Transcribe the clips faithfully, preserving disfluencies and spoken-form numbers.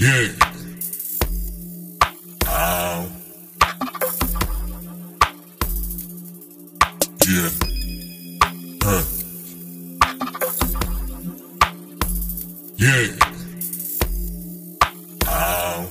Yeah. Oh. Yeah. Huh. Yeah. Oh.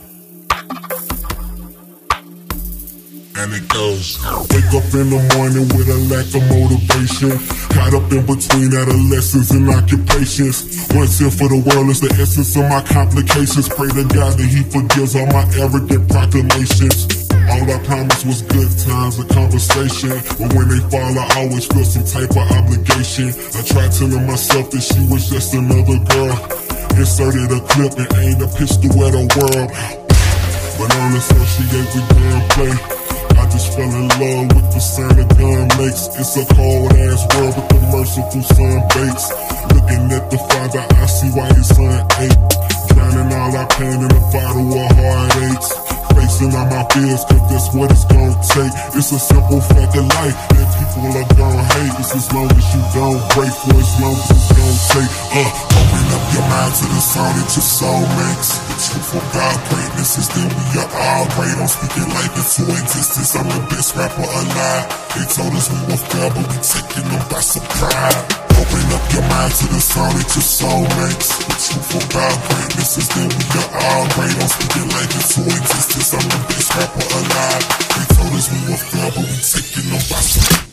And it goes. Wake up in the morning with a lack of motivation. Caught up in between adolescence and occupations. One sin for the world is the essence of my complications. Pray to God that He forgives all my arrogant proclamations. All I promised was good times, a conversation, but when they fall I always feel some type of obligation. I tried telling myself that she was just another girl. Inserted a clip and aimed a pistol at her world. But on the phone she gave me gunplay. I just fell in love with the sound a gun makes. It's a cold ass world but the merciful sun bakes. Looking at the father I see why his son ate. Drowning all our pain in a bottle of heartaches. Facing all my fears cause that's what it's gonna take. It's a simple fact of life that people are gonna hate. It's as long as you don't break for as long as it's gonna take. Uh, open up your mind to the sound that your soul makes. The truth of God greatness is that we are all great. I'm speaking life into existence. I'm the best rapper alive. They told us we were fair but we taking them by surprise. Open up your mind to the sound that your soul makes. The truth of God greatness is that we are all great. I'm speaking life into existence. I'm the best rapper alive. They told us we were fair but we taking them by surprise.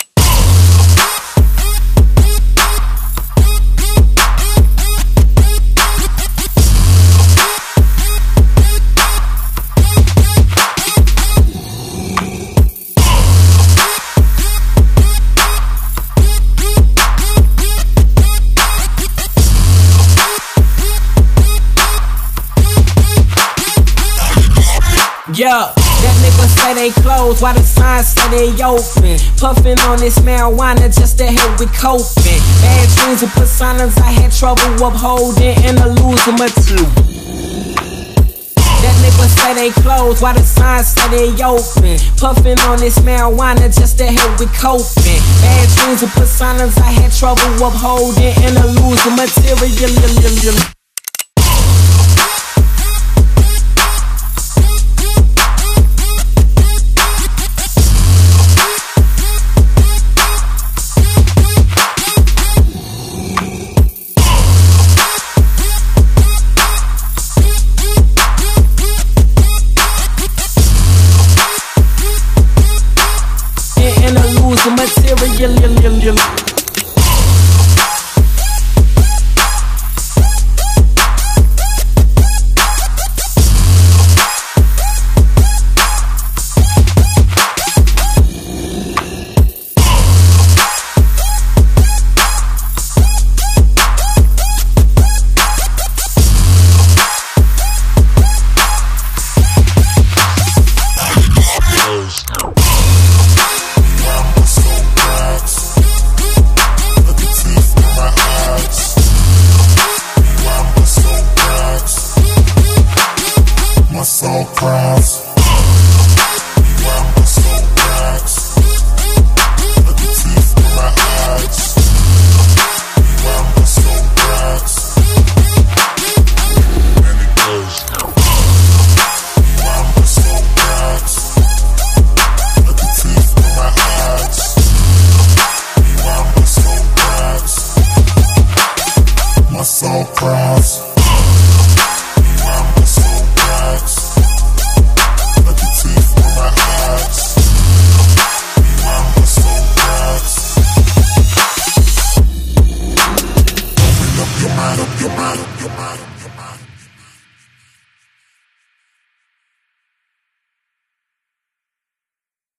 Yeah, that nigga say they closed while the signs say they open. Puffin' on this marijuana just to help with coping. Bad dreams and personas I had trouble upholding and a losing material. That nigga say they closed while the signs say they open. Puffin' on this marijuana just to help with coping. Bad dreams and personas I had trouble upholding and a losing material. Material. My soul cries. Look at teeth in my eyes. I'm the soul cracks. And it goes. I'm the soul cracks. Look at teeth in my eyes. I'm the soul cracks. My soul cries. Up your mind, up your mind, up your mind, up your mind.